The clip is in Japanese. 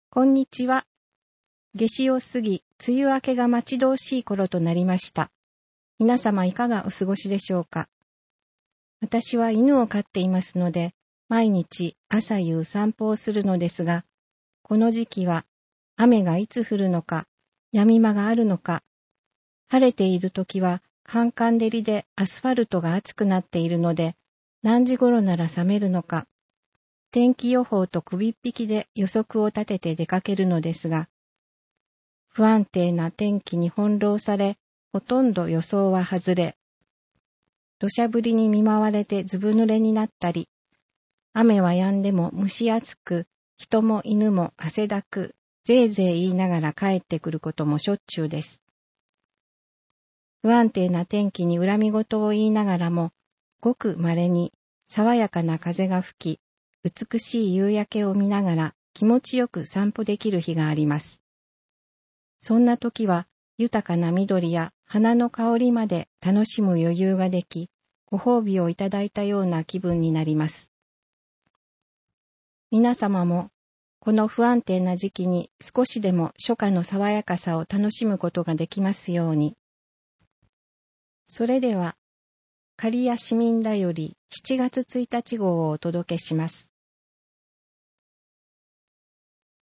こんにちは。夏至を過ぎ、梅雨明けが待ち遠しい頃となりました。皆様いかがお過ごしでしょうか。私は犬を飼っていますので、毎日朝夕散歩をするのですが、この時期は雨がいつ降るのか、止み間があるのか、晴れている時はカンカン照りでアスファルトが熱くなっているので、何時頃なら冷めるのか、天気予報と首っ引きで予測を立てて出かけるのですが、不安定な天気に翻弄され、ほとんど予想は外れ、土砂降りに見舞われてずぶ濡れになったり、雨は止んでも蒸し暑く、人も犬も汗だく、ぜいぜい言いながら帰ってくることもしょっちゅうです。不安定な天気に恨み事を言いながらも、ごく稀に爽やかな風が吹き、美しい夕焼けを見ながら気持ちよく散歩できる日があります。そんな時は豊かな緑や花の香りまで楽しむ余裕ができ、ご褒美をいただいたような気分になります。皆様もこの不安定な時期に少しでも初夏の爽やかさを楽しむことができますように。それでは、刈谷市民だより7月1日号をお届けします。